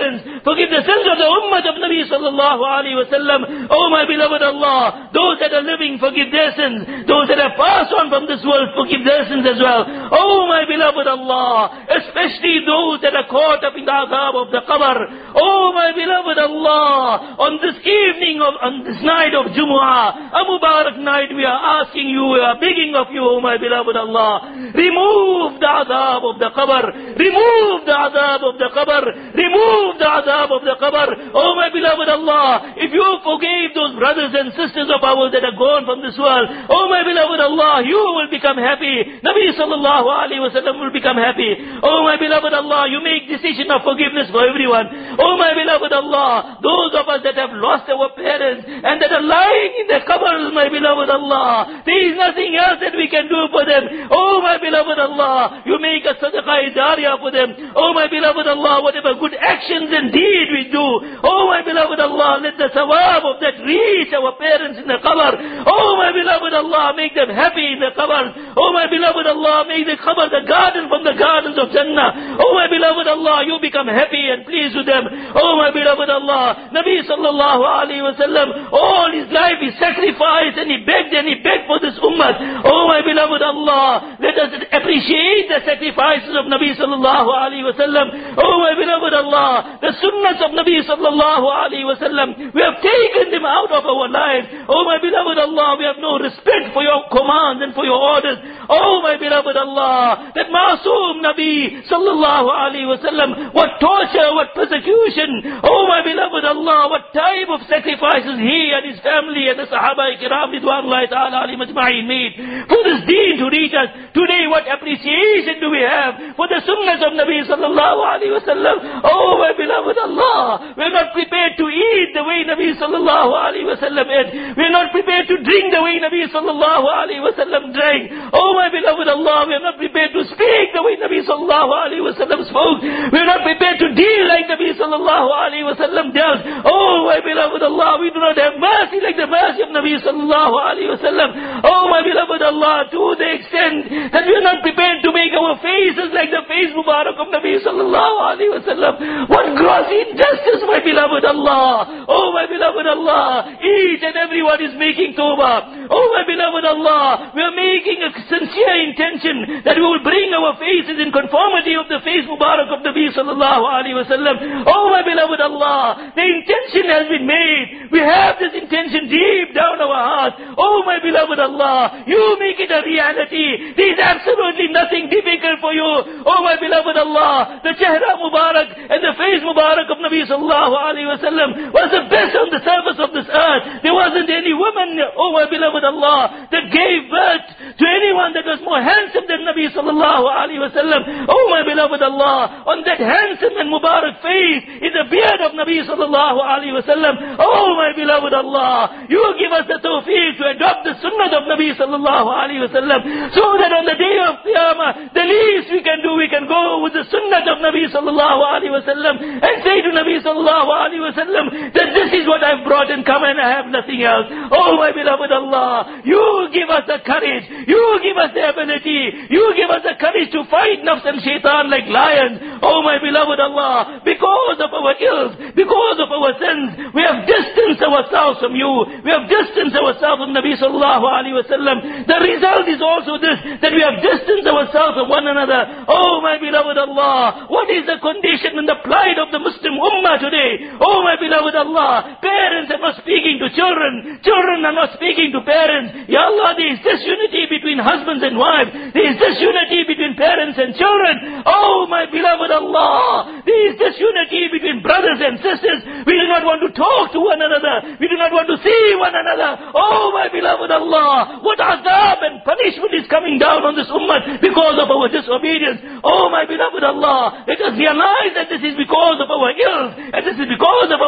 parents. Forgive the sins of the ummah of Nabi sallallahu alaihi wasallam. Oh my beloved Allah, those that are living, forgive their sins. Those that have passed on from this world, forgive their sins as well. Oh my beloved Allah, especially those that are caught up in the azab of the qabr. Oh my beloved Allah, on this evening of, on this night of Jumu'ah, a Mubarak night, we are asking you, we are begging of you, oh my beloved Allah, remove the azab of the qabr, remove the azab of the qabr, remove the azab of the qabr. Oh my beloved Allah, if you forgave those brothers and sisters of ours that are gone from this world, oh my beloved Allah, you will become happy. Nabi sallallahu alaihi wasallam will become happy. Oh my beloved Allah, you make decision of forgiveness for everyone. Oh my beloved Allah, those of us that have lost our parents and that are lying in their qabrs, my beloved Allah, there is nothing else that we can do for them. Oh my beloved Allah, you make a sadaqah jariyah for them. Oh my beloved Allah, whatever good actions and deed we do, oh my beloved Allah, let the sawab of that reach our parents in the qabr. Oh my beloved Allah, make them happy in the qabr. Oh my beloved Allah, make the qabr the garden from the gardens of Jannah. Oh my beloved Allah, you become happy and pleased with them. Oh my beloved Allah, Nabi sallallahu alaihi wasallam, all his life he sacrificed and he begged and he begged for this ummah. Oh my beloved Allah, let us appreciate the sacrifices of Nabi sallallahu alaihi wasallam. Oh my beloved Allah, the sunnahs of Nabi sallallahu alaihi wasallam, we have taken them out of our lives. Oh my beloved Allah, we have no respect for your commands and for your orders. Oh my beloved Allah, that Masoom Nabi sallallahu alaihi wasallam, what torture, what persecution. Oh my beloved Allah, what type of sacrifices he and his family and the Sahaba Kiram Ridwanullahi ta'ala alayhim ajma'in made for this deen to reach us. Today what appreciation do we have for the sunnahs of Nabi sallallahu alaihi wasallam? Oh my beloved Allah, we are not prepared to eat the way Nabi sallallahu alaihi wasallam ate. We are not prepared to drink the way Nabi sallallahu alaihi wasallam drank. Oh my beloved Allah, we are not prepared to speak the way Nabi sallallahu alaihi wasallam spoke. We are not prepared to deal like Nabi sallallahu alaihi wasallam dealt. Oh my beloved Allah, we do not have mercy like the mercy of Nabi sallallahu alaihi wasallam. Oh my beloved Allah, to the extent that we are not prepared to make our faces like the face Mubarak of Nabi sallallahu alaihi wasallam. What gross injustice, my beloved Allah. Oh my beloved Allah, each and everyone is making tawbah. Oh my beloved Allah, we are making a sincere intention that we will bring our faces in conformity of the face Mubarak of Nabi sallallahu alaihi wasallam. Oh my beloved Allah, the intention has been made. We have this intention deep down our hearts. Oh my beloved Allah, you make it a reality. There is absolutely nothing difficult for you. Oh my beloved Allah, the Chehra Mubarak and the face Mubarak of Nabi sallallahu alaihi wasallam was the best on the surface of this earth. There wasn't any woman, oh my beloved Allah, that gave birth to anyone that was more handsome than Nabi sallallahu alaihi wasallam. Oh my beloved Allah, on that handsome and Mubarak face is the beard of Nabi sallallahu alaihi wasallam. Oh my beloved Allah, you give us the tawfiq to adopt the sunnah of Nabi sallallahu alaihi wasallam, so that on the day of Qiyamah, the least we can do, we can go with the sunnah of Nabi sallallahu alaihi wasallam and say to Nabi sallallahu alaihi wasallam that this is what I've brought and come and I have nothing else. Oh my beloved Allah, you give us the courage, you give us the ability, you give us the courage to fight nafs and shaitan like lions. Oh my beloved Allah, because of our ills, because of our sins, we have distanced ourselves from you, we have distanced ourselves from Nabi sallallahu alaihi wasallam. The result is also this, that we have distanced ourselves from one another. Oh my beloved Allah, what is the condition and the plight of the Muslim Ummah today? Oh my beloved Allah, parents are not speaking to children, children are not speaking to parents. Ya Allah, there is disunity between husbands and wives, there is disunity between parents and children. Oh my beloved Allah, there is disunity between brothers and sisters. We do not want to talk to one another, we do not want to see one another. Oh my beloved Allah, what azab and punishment is coming down on this ummah because of our disobedience. Oh my beloved Allah, let us realize that this is because of our ills, and this is because of our, our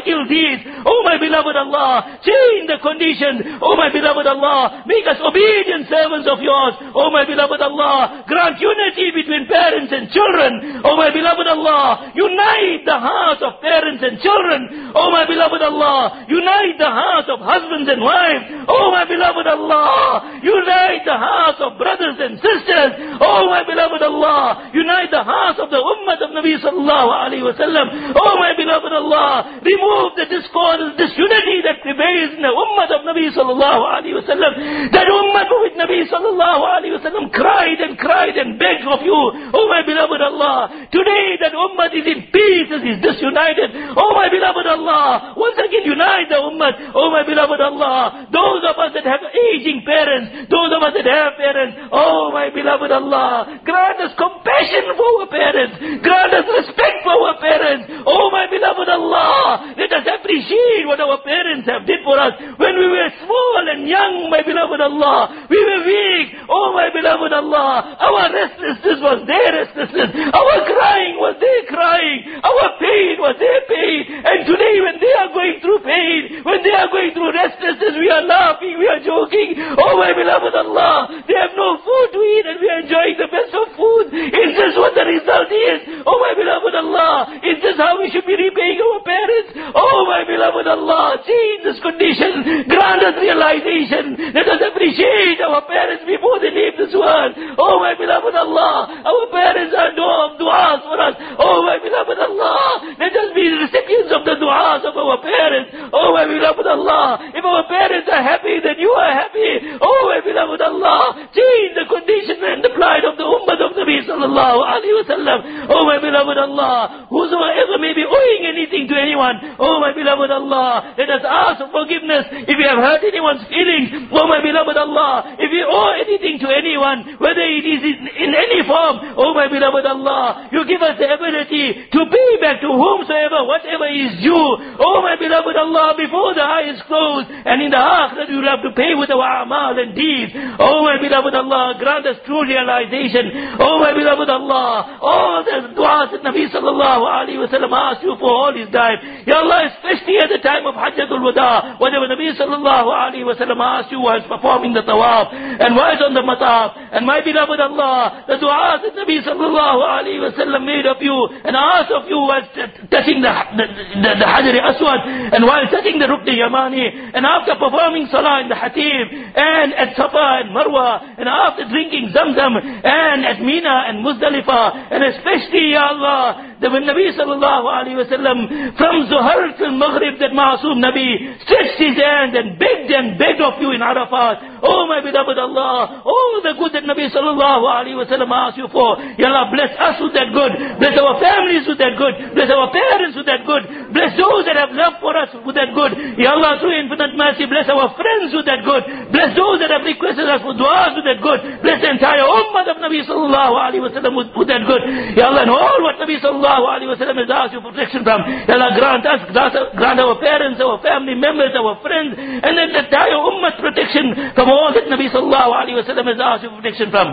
ill deeds. Oh my beloved Allah, change the conditions. Oh my beloved Allah, make us obedient servants of yours. Oh my beloved Allah, grant unity between parents and children. Oh my beloved Allah, unite the hearts of parents and children. Oh my beloved Allah, unite the hearts of husbands and wives. Oh my beloved Allah, unite the hearts of brothers and sisters. Oh my beloved Allah, unite the hearts of the ummah of Nabi sallallahu alayhi wa sallam. Oh my beloved Allah, remove the discord and disunity that prevails in the ummah of Nabi sallallahu alayhi wa sallam. That ummah with Nabi sallallahu alayhi wa sallam cried and cried and begged of you. Oh my beloved Allah, today that ummah is in peace, is disunited. Oh my beloved Allah, once again unite the ummah. Oh my beloved Allah, those of us that have aging parents, those of us that have parents, oh my beloved Allah, grant us compassion for our parents, grant us respect for our parents. Oh my beloved Allah, let us appreciate what our parents have did for us when we were small and young, my beloved Allah. We were weak. Oh my beloved Allah, our restlessness was their restlessness, our crying was their crying, our pain was their pain. And today when they are going through pain, when they are going through restlessness, we are laughing, we are joking. Oh my beloved Allah, they have no food to eat and we are enjoying the best of food. Is this what the result is? Oh my beloved Allah, is this how we should be repaying our parents? Oh my beloved Allah, change this condition, grant us realization. Let us appreciate our parents before they leave this world. Oh my beloved Allah, our parents are dua, du'as for us. Oh my beloved Allah, let us be recipients of the du'as of our parents. Oh my beloved Allah, if our parents are happy, then you are happy. Oh my beloved Allah, change the condition and the plight of the ummah of Nabi sallallahu alayhi wa sallam. Oh my beloved Allah, whosoever may be owing anything to anyone, oh my beloved Allah, let us ask for forgiveness if we have hurt anyone's feelings. Oh my beloved Allah, if we owe anything to anyone, whether it is in, in any form, oh my beloved Allah, you give us the ability to pay back to whomsoever, whatever is due. Oh my beloved Allah, before the eye is closed, and in the akhirah you will have to pay with our amal and deeds. Oh my beloved Allah, grant us true realization. Oh my beloved Allah, all the du'as that Nabi sallallahu alayhi wa sallam asked you for all his time. Ya Allah, especially at the time of Hajjatul Wada, whenever Nabi sallallahu alayhi wa sallam asked you while performing the tawaf, and while on the mataf, and my beloved Allah, the du'as that Nabi sallallahu alayhi wa sallam made of you, and asked of you while touching the, the, the, the Hajar Aswad, and while touching the Rukn Yamani, and after performing Salah in the Hatim, and at Safa and Marwa, and after drinking Zamzam, and at Mina and Muzdalifah, and especially, Ya Allah, that when Nabi sallallahu alayhi wa sallam, from Zuhar till Maghrib, that Ma'asum Nabi stretched his hand and begged and begged of you in Arafat. Oh my beloved Allah, all the good that Nabi sallallahu alayhi wa sallam asked you for, Ya Allah, bless us with that good, bless our families with that good, bless our parents with that good, bless those that have love for us with that good. Ya Allah, through infinite mercy, bless our friends with that good, bless those that have requested us for du'as with that good, bless the entire ummah of Nabi sallallahu alayhi wa sallam with, with that good. Ya Allah, and all what Nabi sallallahu alayhi wa sallam has asked you protection from, Ya Allah, grant us, grant our parents, our family members, our friends, and then the entire ummah's protection from all that Nabi sallallahu alayhi wa sallam has asked you protection from.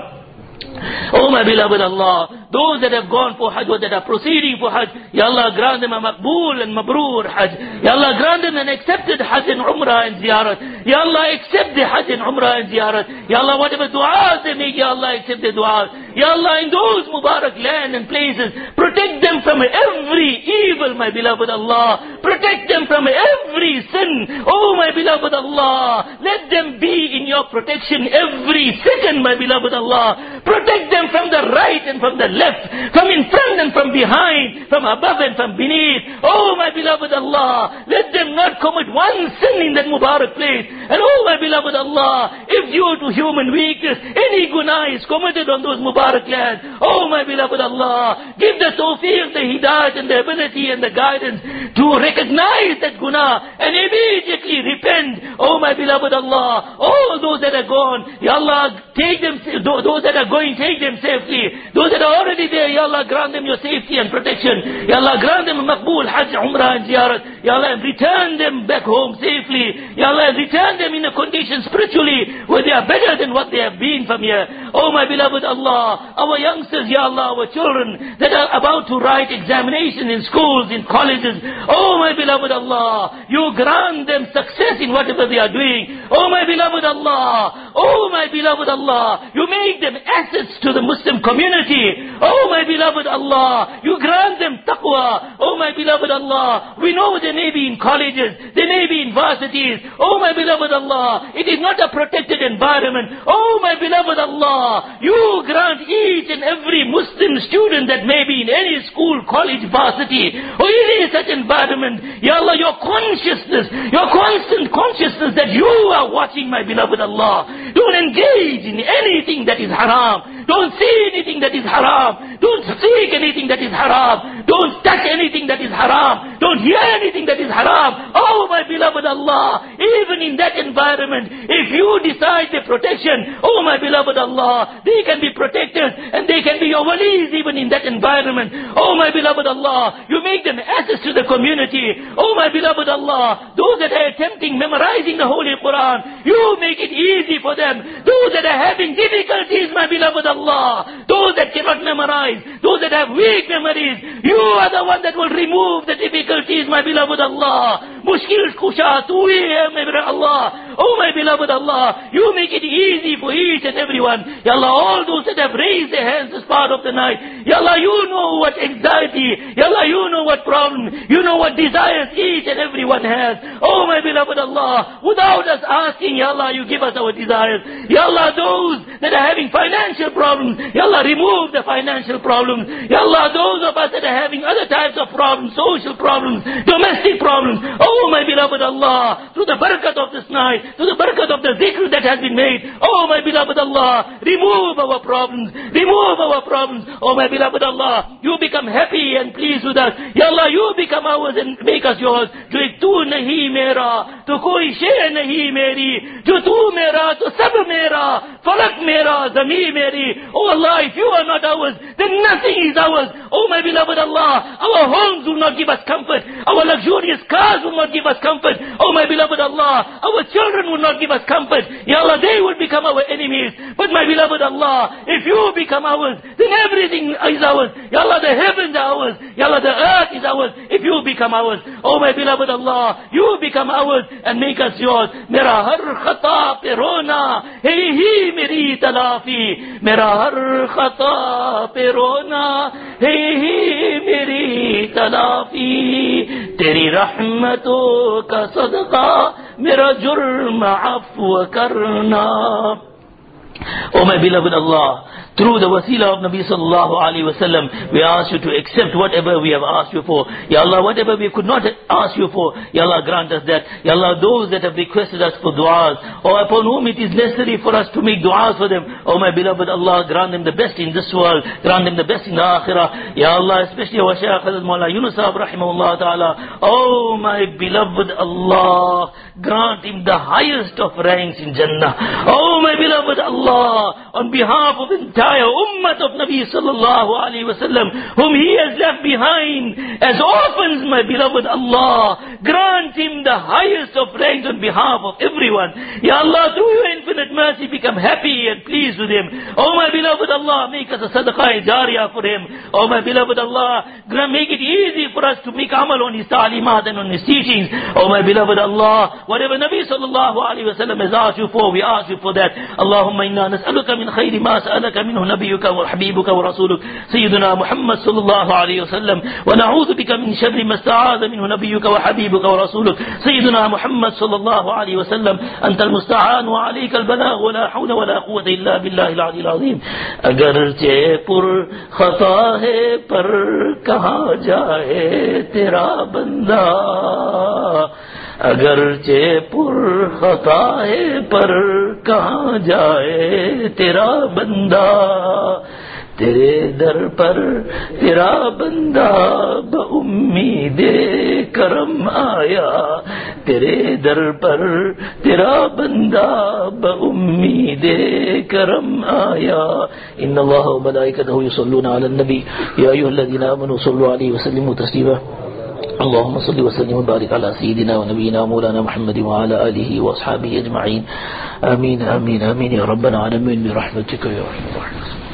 Oh my beloved Allah, those that have gone for Hajj or that are proceeding for Hajj, Ya Allah, grant them a maqbool and mabrur Hajj. Ya Allah, grant them an accepted Hajj and Umrah and Ziyarat. Ya Allah, accept the Hajj and Umrah and Ziyarat. Ya Allah, whatever du'as they make, Ya Allah, accept the du'as. Ya Allah, in those Mubarak land and places, protect them from every evil, my beloved Allah. Protect them from every sin. Oh my beloved Allah, let them be in your protection every second, my beloved Allah. Protect them from the right and from the left, from in front and from behind, from above and from beneath. Oh my beloved Allah, let them not commit one sin in that Mubarak place. And oh my beloved Allah, if due to human weakness any guna is committed on those Mubarak lands, oh my beloved Allah, give the tawfiq, the hidayat and the ability and the guidance to recognize that guna and immediately repent. Oh my beloved Allah, all those that are gone, Ya Allah, take them, those that are going, take them safely. Those that are already there, Ya Allah, grant them your safety and protection. Ya Allah, grant them a Maqbool Hajj, Umrah and Ziyarat. Ya Allah, return them back home safely. Ya Allah, return them in a condition spiritually where they are better than what they have been from here. Oh my beloved Allah, our youngsters, Ya Allah, our children that are about to write examination in schools, in colleges. Oh my beloved Allah, you grant them success in whatever they are doing. Oh my beloved Allah, oh my beloved Allah, you make them assets to the Muslim community. Oh my beloved Allah, you grant them taqwa. Oh my beloved Allah, we know they may be in colleges, they may be in varsities. Oh my beloved Allah, it is not a protected environment. Oh my beloved Allah, you grant each and every Muslim student that may be in any school, college, varsity, or any such environment, Ya Allah, your consciousness, your constant consciousness that you are watching, my beloved Allah. Don't engage in anything that is haram. Don't see anything that is haram. Don't speak anything that is haram. Don't touch anything that is haram. Don't hear anything that is haram. Oh my beloved Allah, even in that environment, if you decide the protection, oh my beloved Allah, they can be protected and they can be your walis even in that environment. Oh my beloved Allah, you make them assets to the community. Oh my beloved Allah, those that are attempting memorizing the Holy Quran, you make it easy for them. Those that are having difficulties, my beloved Allah, those that cannot memorize, those that have weak memories, you are the one that will remove the difficulties, my beloved Allah. Mushkil kusha tu hai, my beloved Allah. Oh my beloved Allah, you make it easy for each and everyone. Ya Allah, all those that have raised their hands this part of the night, Ya Allah, you know what anxiety, Ya Allah, you know what problem, you know what desires each and everyone has. Oh my beloved Allah, without us asking, Ya Allah, you give us our desires. Ya Allah, those that are having financial problems, Ya Allah, remove the financial problems. Ya Allah, those of us that are having other types of problems, social problems, domestic problems, oh my beloved Allah, through the barakat of this night, through the barakat of the zikr that has been made, oh my beloved Allah, remove our problems, remove our problems. Oh my beloved Allah, you become happy and pleased with us. Ya Allah, you become ours and make us yours. जो एक तू नहीं मेरा तो कोई शे नहीं मेरी, जो तू मेरा तो सब मेरा, फलक मेरा ज़मीन मेरी. Oh Allah, if you are not ours, then nothing is ours. Oh my beloved Allah, our homes will not give us comfort, our luxurious cars will not give us comfort. Oh my beloved Allah, our children will not give us comfort. Ya Allah, they will become our enemies. But my beloved Allah, if you become ours, then everything is ours. Ya Allah, the heavens are ours. Ya Allah, the earth is ours. If you become ours, oh my beloved Allah, you become ours and make us yours. Mera har khata pe rona, hey hi meri talafi. Mera har khata pe rona, hey hi meri talafi. Teri rahmaton ka sadqa, mera jurm afwa karna. Oh my beloved Allah, through the wasila of Nabi sallallahu alaihi wasallam, we ask you to accept whatever we have asked you for. Ya Allah, whatever we could not ask you for, Ya Allah, grant us that. Ya Allah, those that have requested us for du'as, or upon whom it is necessary for us to make du'as for them, oh my beloved Allah, grant them the best in this world, grant them the best in the akhirah. Ya Allah, especially our Shaykh Hazrat Mawla Yunus Sahib rahimahullah ta'ala, oh my beloved Allah, grant him the highest of ranks in Jannah. Oh my beloved Allah, on behalf of the entire ummah of Nabi sallallahu alaihi wasallam, whom he has left behind as orphans, my beloved Allah, grant him the highest of ranks on behalf of everyone. Ya Allah, through your infinite mercy, become happy and pleased with him. Oh my beloved Allah, make us a sadaqah jariyah for him. Oh my beloved Allah, make it easy for us to make amal on his ta'limat and on his teachings. Oh my beloved Allah, whatever Nabi sallallahu alaihi wasallam has asked you for, we ask you for that. Allahumma inna nas'aluka min khayri ma sa'alaka minhu nabiyyuka wa habibuka wa rasuluk sayyiduna Muhammad sallallahu alaihi wasallam, wa na'udhu bika min sharri ma sta'adha minhu nabiyyuka wa habibuka wa rasuluk sayyiduna Muhammad sallallahu alaihi wasallam. Anta al-musta'an wa alayka al-balagh wa la hawla wa la quwwata illa billahi al-'ali al-'azim. Agarche pur khata hai par kahan jaye tera banda, अगरचे पुर खता है पर कहाँ जाए तेरा बंदा, तेरे दर पर तेरा बंदा बउम्मीदे करम आया, تیرے در پر تیرا بندہ بامید کرم آیا. ان اللہ و ملائکتہ یصلون علی النبی یا ایھا الذین آمنوا صلوا علیہ وسلموا تسلیما. اللهم صل وسلم وبارك على سيدنا ونبينا مولانا محمد وعلى آله وأصحابه أجمعين. آمين آمين آمين يا رب العالمين برحمتك يا أرحم الراحمين.